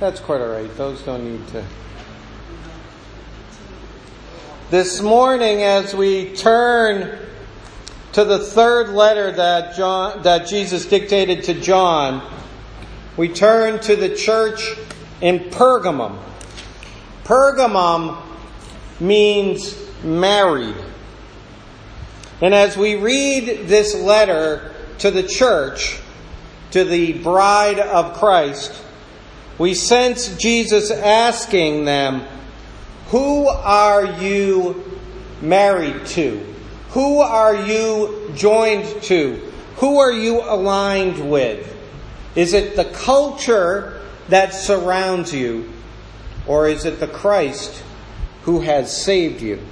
That's quite all right. Those don't need to. This morning, as we turn to the third letter that Jesus dictated to John, we turn to the church in Pergamum. Pergamum means married. And as we read this letter to the church, to the bride of Christ, we sense Jesus asking them, who are you married to? Who are you joined to? Who are you aligned with? Is it the culture that surrounds you? Or is it the Christ who has saved you?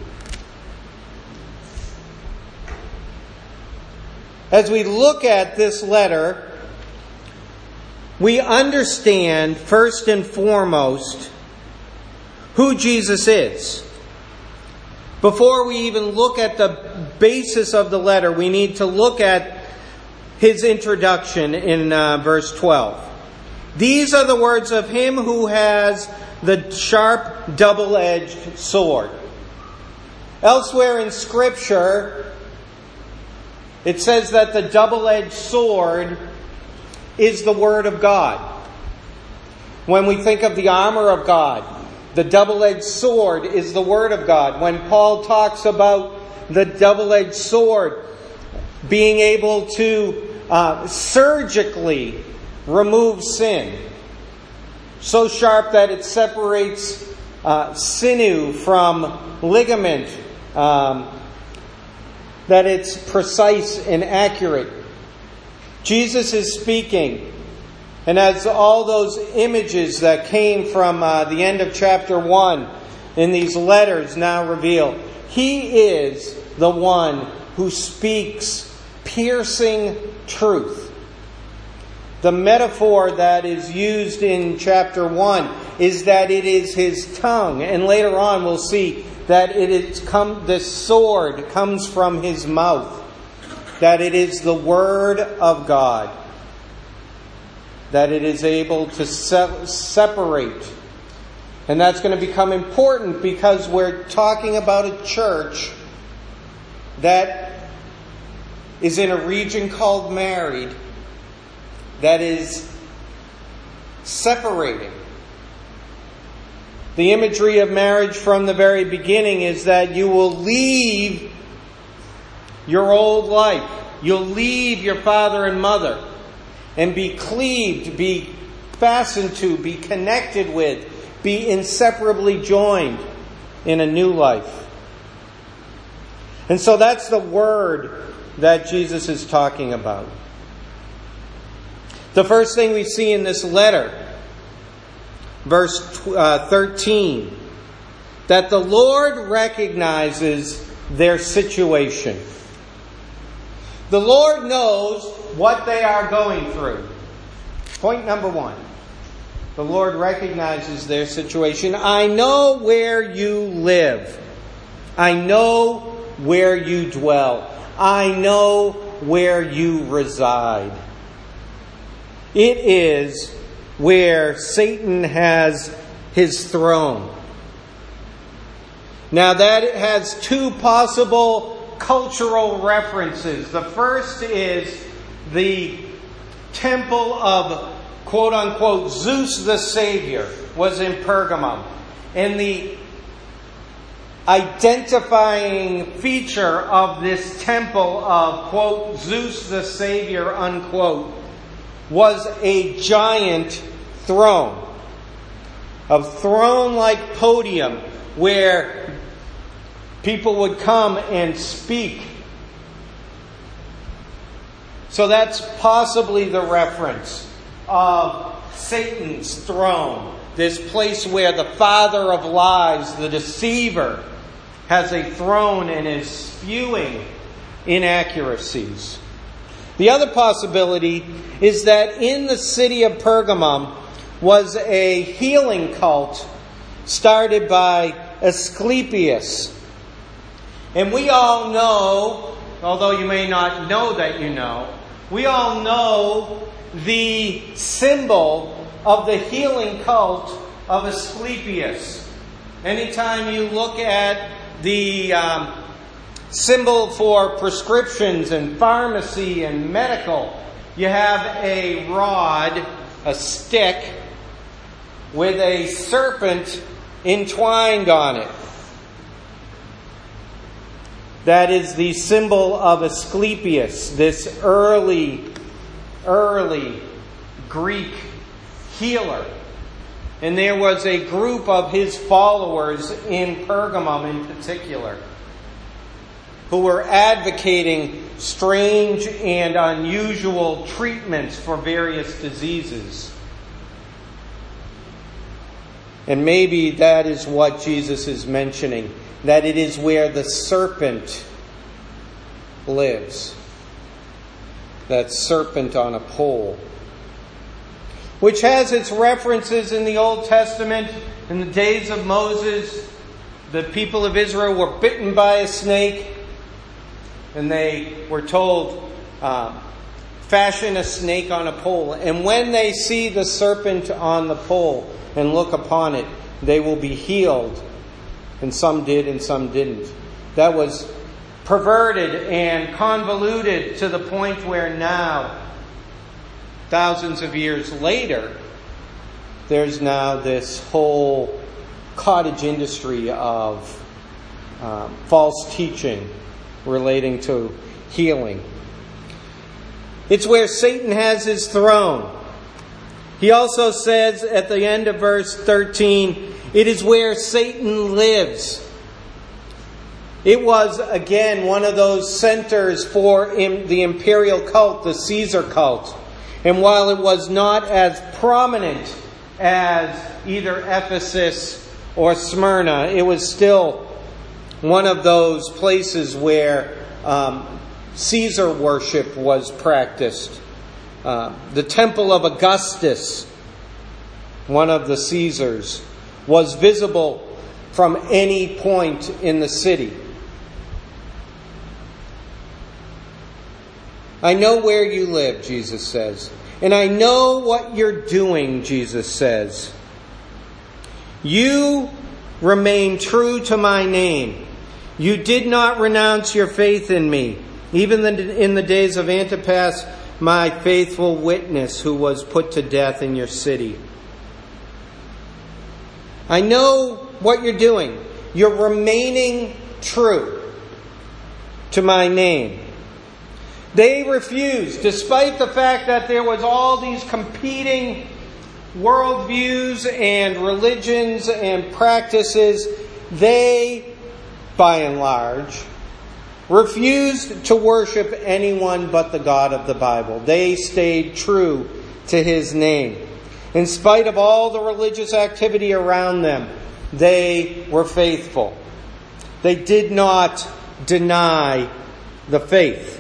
As we look at this letter, we understand, first and foremost, who Jesus is. Before we even look at the basis of the letter, we need to look at his introduction in verse 12. These are the words of him who has the sharp, double-edged sword. Elsewhere in Scripture, it says that the double-edged sword is the Word of God. When we think of the armor of God, the double-edged sword is the Word of God. When Paul talks about the double-edged sword being able to surgically remove sin, so sharp that it separates sinew from ligament, that it's precise and accurate. Jesus is speaking, and as all those images that came from the end of chapter 1 in these letters now reveal, he is the one who speaks piercing truth. The metaphor that is used in chapter 1 is that it is his tongue, and later on we'll see that this sword comes from his mouth. That it is the Word of God. That it is able to separate. And that's going to become important because we're talking about a church that is in a region called married, that is separating. The imagery of marriage from the very beginning is that you will leave your old life. You'll leave your father and mother and be cleaved, be fastened to, be connected with, be inseparably joined in a new life. And so that's the word that Jesus is talking about. The first thing we see in this letter, verse 13, that the Lord recognizes their situation. The Lord knows what they are going through. Point number 1. The Lord recognizes their situation. I know where you live. I know where you dwell. I know where you reside. It is where Satan has his throne. Now that has two possible cultural references. The first is the temple of quote-unquote Zeus the Savior was in Pergamum. And the identifying feature of this temple of quote Zeus the Savior unquote was a giant throne. A throne-like podium where people would come and speak. So that's possibly the reference of Satan's throne. This place where the father of lies, the deceiver, has a throne and is spewing inaccuracies. The other possibility is that in the city of Pergamum was a healing cult started by Asclepius. And we all know, although you may not know that you know, we all know the symbol of the healing cult of Asclepius. Anytime you look at the symbol for prescriptions and pharmacy and medical, you have a rod, a stick, with a serpent entwined on it. That is the symbol of Asclepius, this early Greek healer. And there was a group of his followers in Pergamum in particular who were advocating strange and unusual treatments for various diseases. And maybe that is what Jesus is mentioning, that it is where the serpent lives. That serpent on a pole, which has its references in the Old Testament. In the days of Moses, the people of Israel were bitten by a snake, and they were told, fashion a snake on a pole. And when they see the serpent on the pole and look upon it, they will be healed. And some did and some didn't. That was perverted and convoluted to the point where now, thousands of years later, there's now this whole cottage industry of false teaching relating to healing. It's where Satan has his throne. He also says at the end of verse 13, it is where Satan lives. It was, again, one of those centers for the imperial cult, the Caesar cult. And while it was not as prominent as either Ephesus or Smyrna, it was still one of those places where Caesar worship was practiced. The Temple of Augustus, one of the Caesars, was visible from any point in the city. I know where you live, Jesus says. And I know what you're doing, Jesus says. You remain true to my name. You did not renounce your faith in me, even in the days of Antipas, my faithful witness, who was put to death in your city. I know what you're doing. You're remaining true to my name. They refused, despite the fact that there was all these competing worldviews and religions and practices. They, by and large, refused to worship anyone but the God of the Bible. They stayed true to his name. In spite of all the religious activity around them, they were faithful. They did not deny the faith.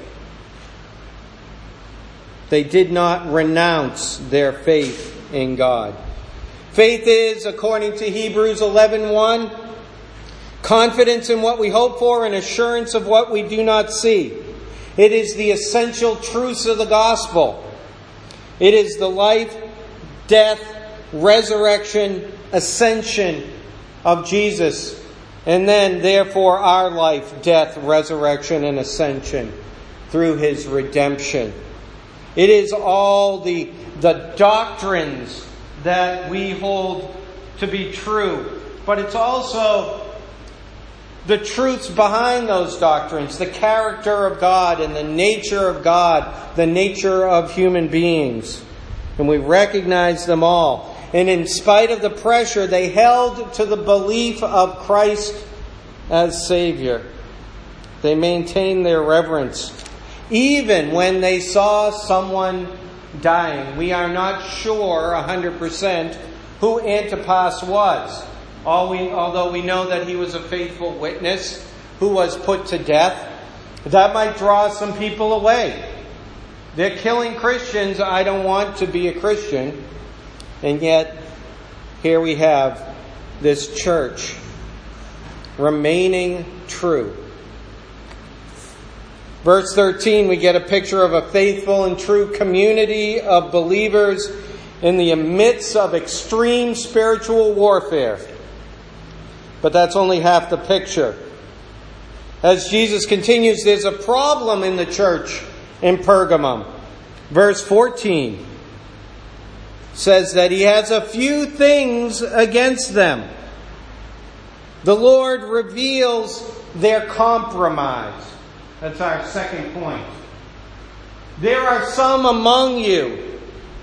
They did not renounce their faith in God. Faith is, according to Hebrews 11:1, confidence in what we hope for and assurance of what we do not see. It is the essential truths of the gospel. It is the life, death, resurrection, ascension of Jesus. And then, therefore, our life, death, resurrection, and ascension through his redemption. It is all the doctrines that we hold to be true. But it's also the truths behind those doctrines, the character of God and the nature of God, the nature of human beings. And we recognize them all. And in spite of the pressure, they held to the belief of Christ as Savior. They maintained their reverence, even when they saw someone dying. We are not sure 100% who Antipas was. Although we know that he was a faithful witness who was put to death, that might draw some people away. They're killing Christians. I don't want to be a Christian. And yet, here we have this church remaining true. Verse 13, we get a picture of a faithful and true community of believers in the midst of extreme spiritual warfare. But that's only half the picture. As Jesus continues, there's a problem in the church in Pergamum. Verse 14 says that he has a few things against them. The Lord reveals their compromise. That's our second point. There are some among you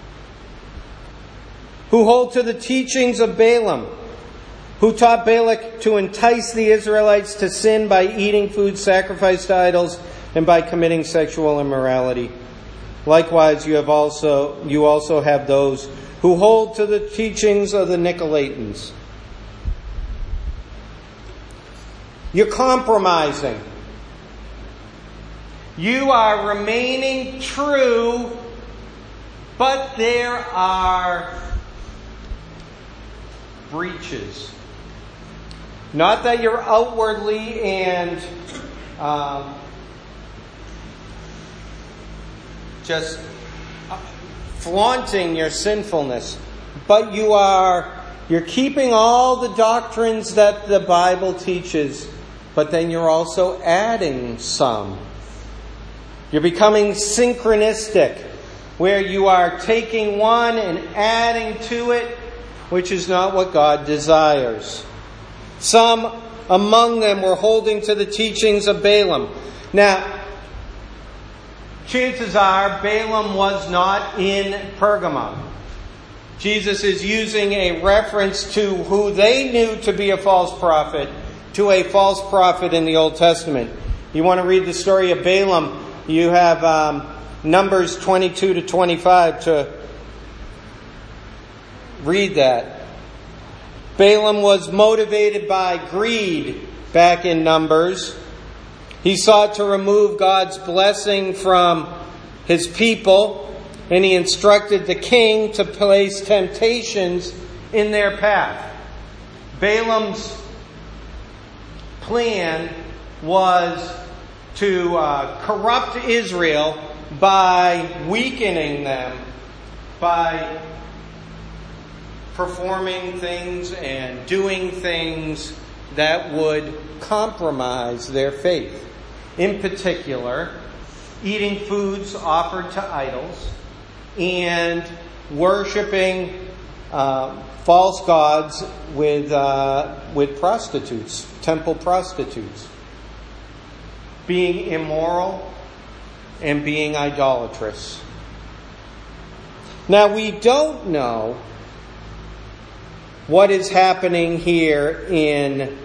who hold to the teachings of Balaam, who taught Balak to entice the Israelites to sin by eating food sacrificed to idols and by committing sexual immorality. Likewise, you also have those who hold to the teachings of the Nicolaitans. You're compromising. You are remaining true, but there are breaches. Not that you're outwardly and just flaunting your sinfulness, but you're keeping all the doctrines that the Bible teaches, but then you're also adding some. You're becoming synchronistic, where you are taking one and adding to it, which is not what God desires. Some among them were holding to the teachings of Balaam. Now, chances are Balaam was not in Pergamum. Jesus is using a reference to who they knew to be a false prophet, to a false prophet in the Old Testament. You want to read the story of Balaam, you have Numbers 22 to 25 to read that. Balaam was motivated by greed back in Numbers. He sought to remove God's blessing from his people, and he instructed the king to place temptations in their path. Balaam's plan was to corrupt Israel by weakening them, by performing things and doing things that would compromise their faith. In particular, eating foods offered to idols and worshiping false gods with prostitutes, temple prostitutes, being immoral and being idolatrous. Now, we don't know what is happening here in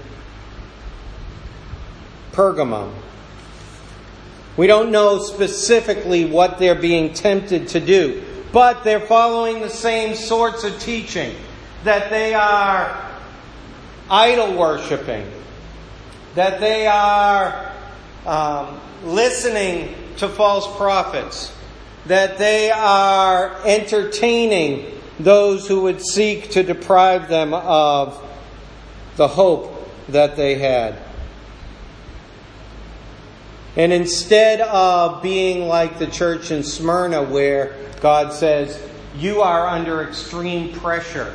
Pergamum. We don't know specifically what they're being tempted to do, but they're following the same sorts of teaching, that they are idol worshiping, that they are listening to false prophets, that they are entertaining those who would seek to deprive them of the hope that they had. And instead of being like the church in Smyrna, where God says, you are under extreme pressure,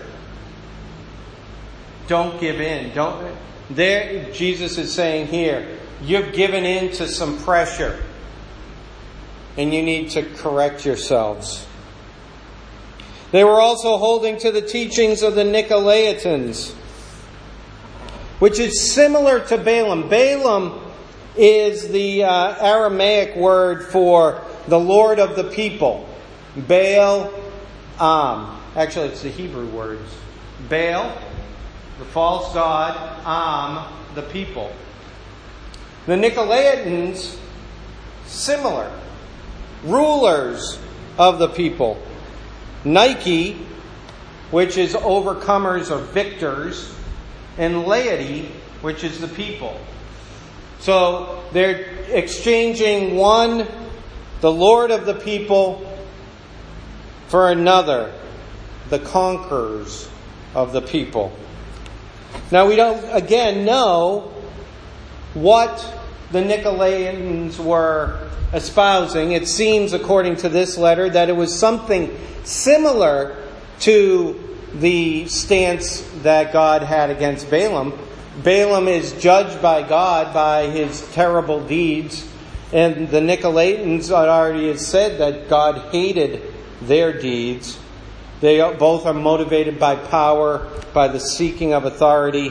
don't give in. Jesus is saying here, you've given in to some pressure, and you need to correct yourselves. They were also holding to the teachings of the Nicolaitans, which is similar to Balaam. Balaam is the Aramaic word for the Lord of the people. Baal, actually it's the Hebrew words. Baal, the false god, the people. The Nicolaitans, similar. Rulers of the people. Nike, which is overcomers or victors, and laity, which is the people. So they're exchanging one, the Lord of the people, for another, the conquerors of the people. Now we don't, again, know what the Nicolaitans were espousing. It seems, according to this letter, that it was something similar to the stance that God had against Balaam. Balaam is judged by God by his terrible deeds, and the Nicolaitans already has said that God hated their deeds. They both are motivated by power, by the seeking of authority.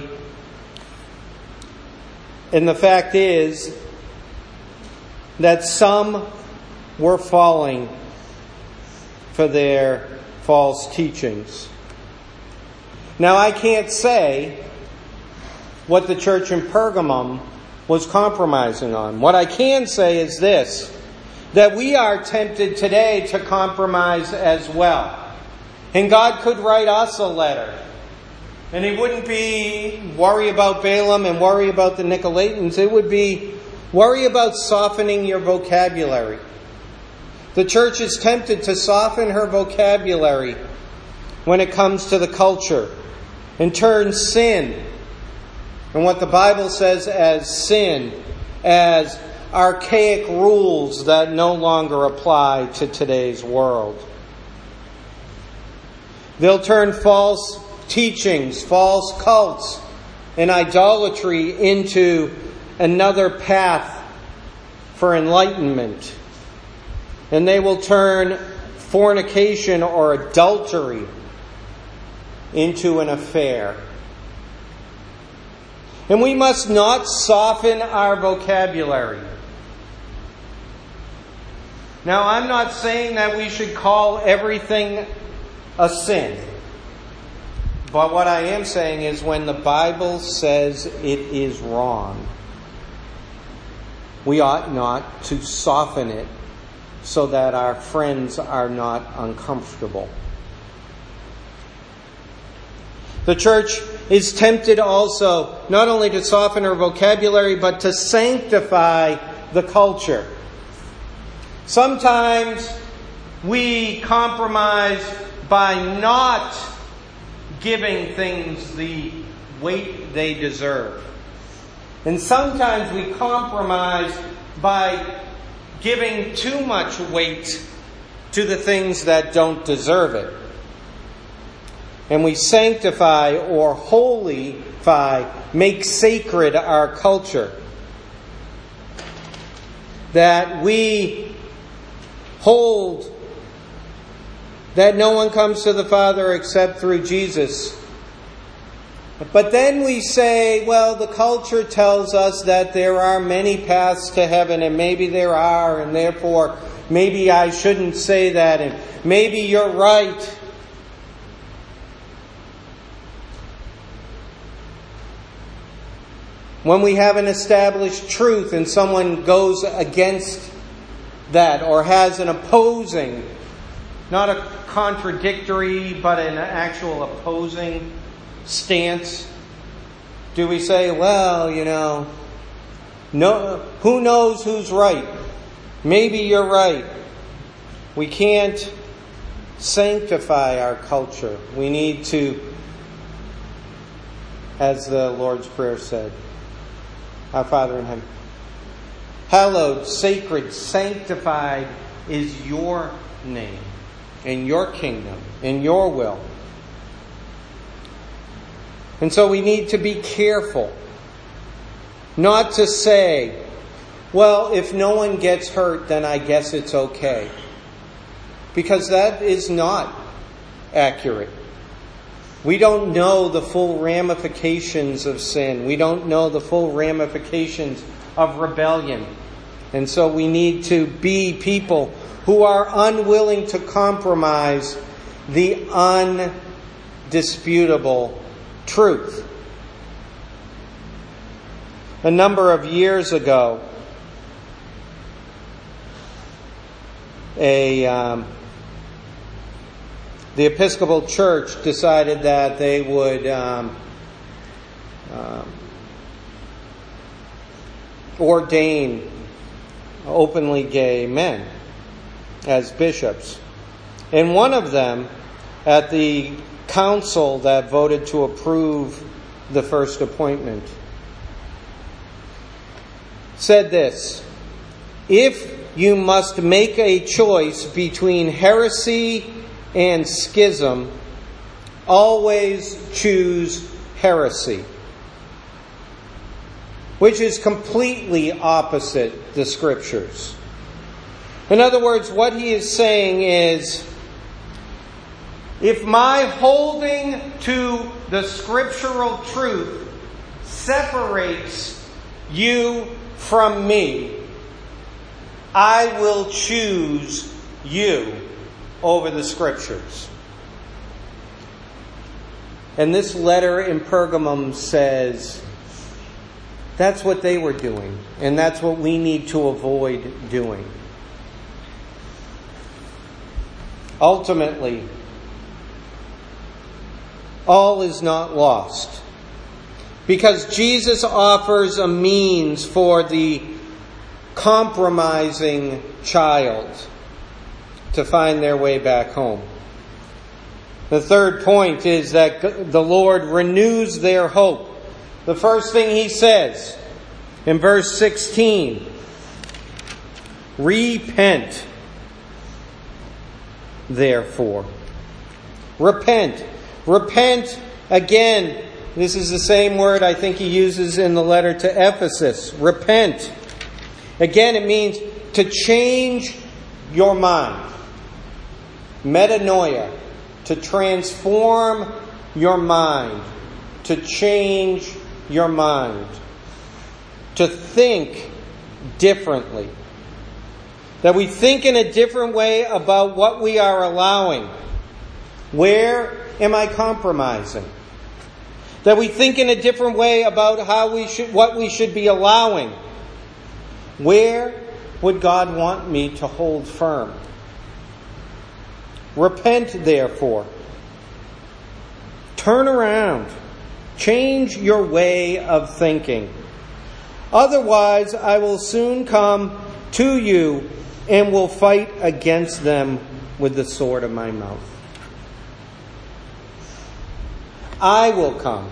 And the fact is that some were falling for their false teachings. Now, I can't say what the church in Pergamum was compromising on. What I can say is this, that we are tempted today to compromise as well. And God could write us a letter. And it wouldn't be worry about Balaam and worry about the Nicolaitans. It would be worry about softening your vocabulary. The church is tempted to soften her vocabulary when it comes to the culture and turn sin and what the Bible says as sin, as archaic rules that no longer apply to today's world. They'll turn false teachings, false cults, and idolatry into another path for enlightenment. And they will turn fornication or adultery into an affair. And we must not soften our vocabulary. Now, I'm not saying that we should call everything a sin. But what I am saying is when the Bible says it is wrong, we ought not to soften it so that our friends are not uncomfortable. The church is tempted also not only to soften her vocabulary, but to sanctify the culture. Sometimes we compromise by not giving things the weight they deserve. And sometimes we compromise by giving too much weight to the things that don't deserve it. And we sanctify or holify, make sacred our culture. That we hold that no one comes to the Father except through Jesus. But then we say, well, the culture tells us that there are many paths to heaven, and maybe there are, and therefore maybe I shouldn't say that, and maybe you're right. When we have an established truth and someone goes against that or has an opposing, not a contradictory, but an actual opposing stance, do we say, well, no, who knows who's right? Maybe you're right. We can't sanctify our culture. We need to, as the Lord's Prayer said, Our Father in heaven, hallowed, sacred, sanctified is your name, in your kingdom, in your will. And so we need to be careful not to say, well, if no one gets hurt, then I guess it's okay. Because that is not accurate. We don't know the full ramifications of sin. We don't know the full ramifications of rebellion. And so we need to be people who are unwilling to compromise the undisputable truth. A number of years ago, the Episcopal Church decided that they would ordain openly gay men as bishops. And one of them, at the council that voted to approve the first appointment, said this: if you must make a choice between heresy and schism, always choose heresy, which is completely opposite the Scriptures. In other words, what he is saying is, if my holding to the scriptural truth separates you from me, I will choose you over the Scriptures. And this letter in Pergamum says that's what they were doing, and that's what we need to avoid doing. Ultimately, all is not lost, because Jesus offers a means for the compromising child to find their way back home. The third point is that the Lord renews their hope. The first thing he says in verse 16, repent, therefore. Repent. Repent, again, this is the same word I think he uses in the letter to Ephesus. Repent. Again, it means to change your mind. Metanoia. To transform your mind. To change your mind. To think differently. That we think in a different way about what we are allowing. Where am I compromising? That we think in a different way about what we should be allowing. Where would God want me to hold firm? Repent, therefore. Turn around. Change your way of thinking. Otherwise, I will soon come to you and will fight against them with the sword of my mouth. I will come.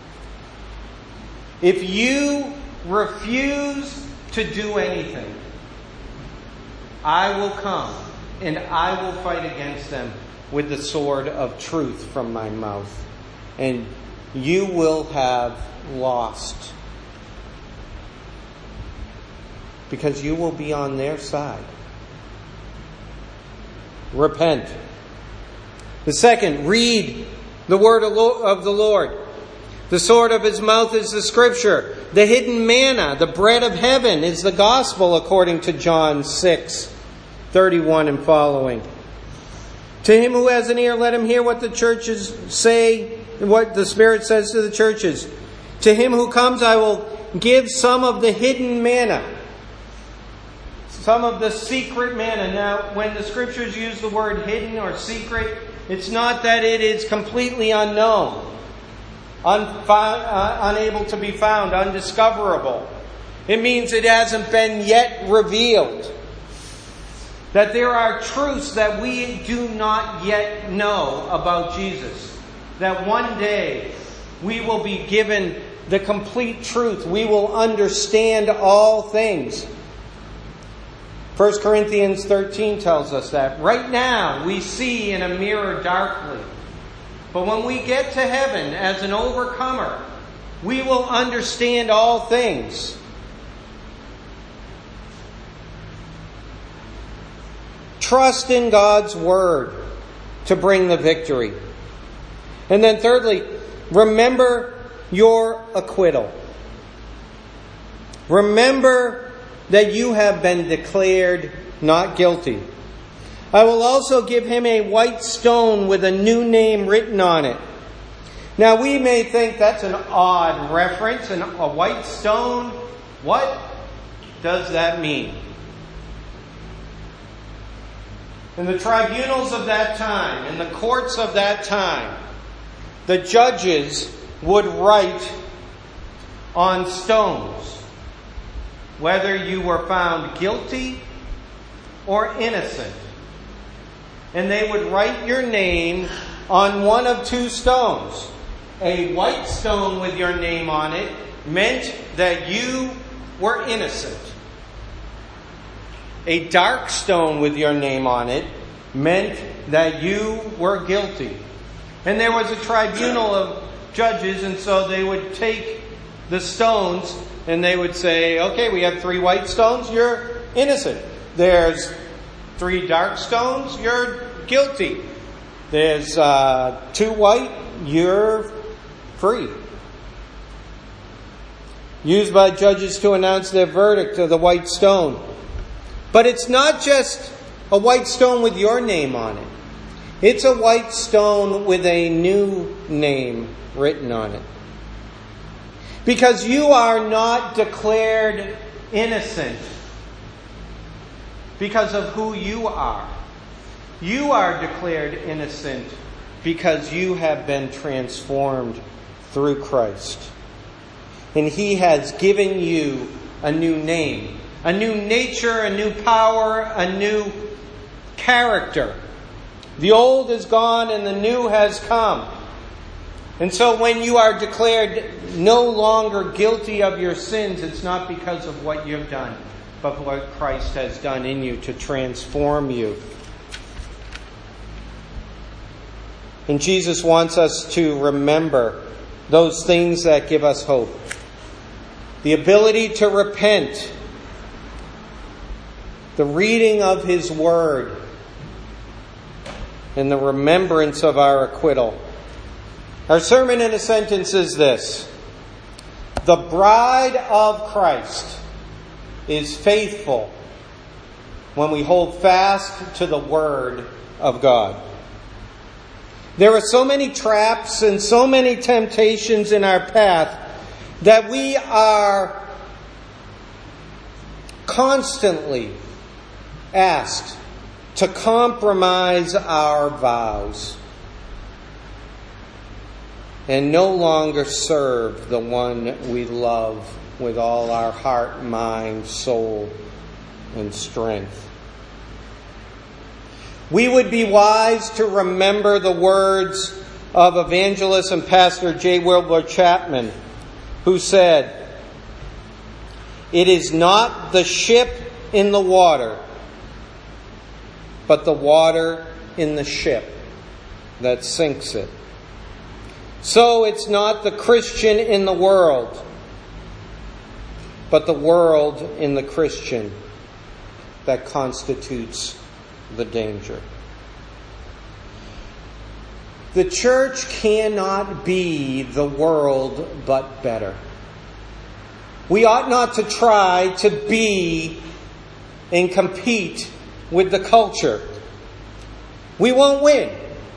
If you refuse to do anything, I will come and I will fight against them with the sword of truth from my mouth. And you will have lost. Because you will be on their side. Repent. The second, read the word of the Lord. The sword of his mouth is the Scripture. The hidden manna, the bread of heaven, is the gospel according to John 6:31 and following. To him who has an ear, let him hear what the churches say, what the Spirit says to the churches. To him who comes, I will give some of the hidden manna. Some of the secret manna. Now, when the Scriptures use the word hidden or secret, it's not that it is completely unknown, unable to be found, undiscoverable. It means it hasn't been yet revealed. That there are truths that we do not yet know about Jesus. That one day we will be given the complete truth. We will understand all things. 1 Corinthians 13 tells us that. Right now, we see in a mirror darkly. But when we get to heaven as an overcomer, we will understand all things. Trust in God's Word to bring the victory. And then thirdly, remember your acquittal. Remember that you have been declared not guilty. I will also give him a white stone with a new name written on it. Now we may think that's an odd reference, a white stone. What does that mean? In the tribunals of that time, in the courts of that time, the judges would write on stones whether you were found guilty or innocent. And they would write your name on one of two stones. A white stone with your name on it meant that you were innocent. A dark stone with your name on it meant that you were guilty. And there was a tribunal of judges, and so they would take the stones and they would say, okay, we have 3 white stones, you're innocent. There's 3 dark stones, you're guilty. There's 2 white, you're free. Used by judges to announce their verdict of the white stone. But it's not just a white stone with your name on it. It's a white stone with a new name written on it. Because you are not declared innocent because of who you are. You are declared innocent because you have been transformed through Christ. And He has given you a new name, a new nature, a new power, a new character. The old is gone and the new has come. And so when you are declared no longer guilty of your sins, it's not because of what you've done, but what Christ has done in you to transform you. And Jesus wants us to remember those things that give us hope. The ability to repent, the reading of His Word, and the remembrance of our acquittal. Our sermon in a sentence is this: the bride of Christ is faithful when we hold fast to the Word of God. There are so many traps and so many temptations in our path that we are constantly asked to compromise our vows and no longer serve the one we love with all our heart, mind, soul, and strength. We would be wise to remember the words of evangelist and pastor J. Wilbur Chapman, who said, "It is not the ship in the water, but the water in the ship that sinks it. So it's not the Christian in the world, but the world in the Christian that constitutes the danger." The church cannot be the world, but better. We ought not to try to be and compete with the culture. We won't win.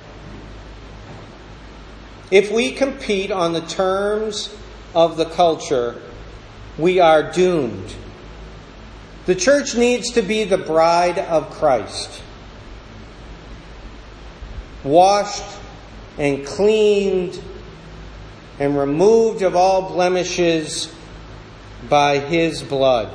If we compete on the terms of the culture, we are doomed. The church needs to be the bride of Christ, washed and cleaned and removed of all blemishes by His blood.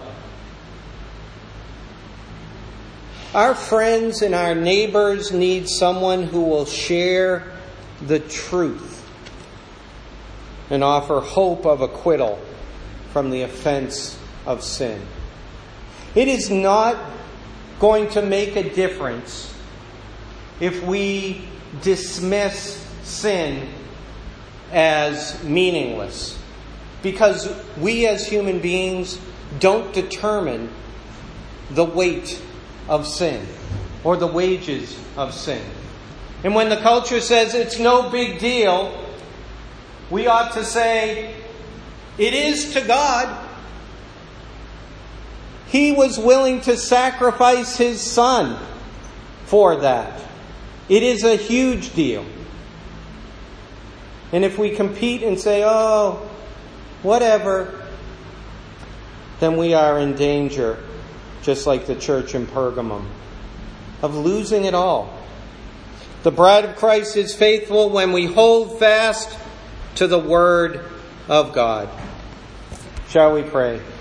Our friends and our neighbors need someone who will share the truth and offer hope of acquittal from the offense of sin. It is not going to make a difference if we dismiss sin as meaningless, because we as human beings don't determine the weight of sin or the wages of sin. And when the culture says it's no big deal, we ought to say, it is to God. He was willing to sacrifice His Son for that. It is a huge deal. And if we compete and say, oh, whatever, then we are in danger, just like the church in Pergamum, of losing it all. The bride of Christ is faithful when we hold fast to the Word of God. Shall we pray?